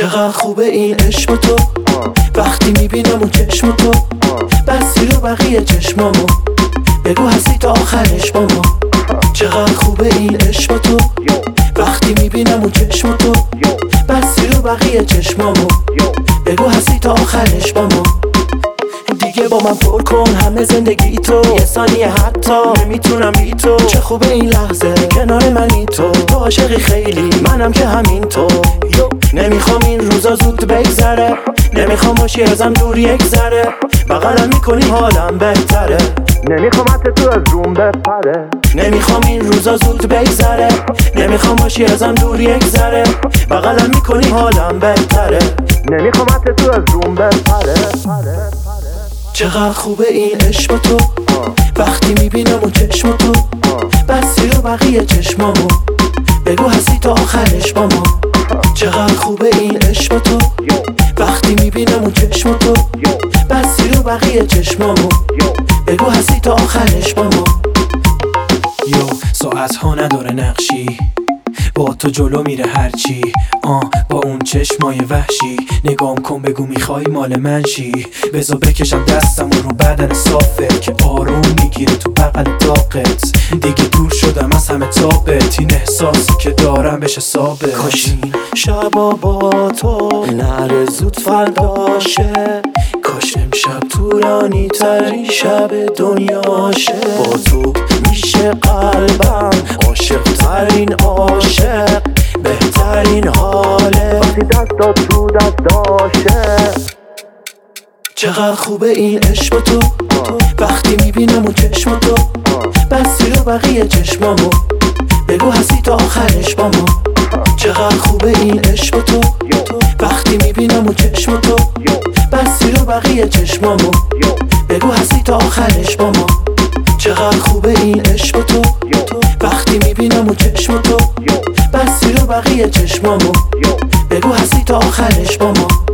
چقدر خوبه این عشق با تو، وقتی میبینم اون چشم تو، بستی رو بقیه چشمامو، بگو هستی تا آخرش با ما. چقدر خوبه این عشق با تو، وقتی میبینم اون چشم تو، بستی رو بقیه چشمامو، بگو هستی تا آخرش با ما. دیگه با من پر کن همه زندگی تو، یه ثانیه حتی نمیتونم بی تو. چه خوبه این لحظه کنار منی تو عاشقی خیلی، منم که همین تو. نمیخوام این روزا زود بگذره، نمیخوام باشی ازم دور یک ذره، بغلم میکنی حالم بهتره، نمیخوام حتی تو از روم بپره. نمیخوام این روزا زود بگذره، نمیخوام باشی ازم دور یک ذره، بغلم میکنی حالم بهتره، نمیخوام حتی تو از روم بپره. چقدر خوبه این عشق با تو، وقتی میبینم اون چشم تو، بستی رو بقیه چشمامو، بگو هستی تا آخرش با ما. چقدر خوبه این عشق با تو، وقتی میبینم اون چشم تو، بستی رو بقیه چشمامو، بگو هستی تا آخرش با ما. ساعت ها نداره نقشی، با تو جلو میره هرچی. با اون چشمای وحشی نگام کن، بگو میخوای مال من شی. بذار بکشم دستم رو بدن صافه که آروم میگیره تو بغل داغت. دیگه دور شدم از همه تابت، این احساسی که دارم بشه ثابت. کاش این شبا با تو نره زود فرداشه، کاش امشب طولانی ترین شب دنیاشه. با تو میشه قلبم عاشق ترین عاشق، بهترین حاله وقتی دستات تو دستاشه. چقدر خوبه این عشق با تو، وقتی میبینم اون چشم تو، بستی رو بقیه چشمامو، بگو هستی تا آخرش با ما. چقدر خوبه این عشق با تو، وقتی میبینم اون چشم تو، بستی رو بقیه چشمامو، بگو هستی تا آخرش با ما. چقدر خوبه این عشق با تو، وقتی میبینم اون چشم تو، بستی رو بقیه چشمامو، بگو هستی تا آخرش با ما.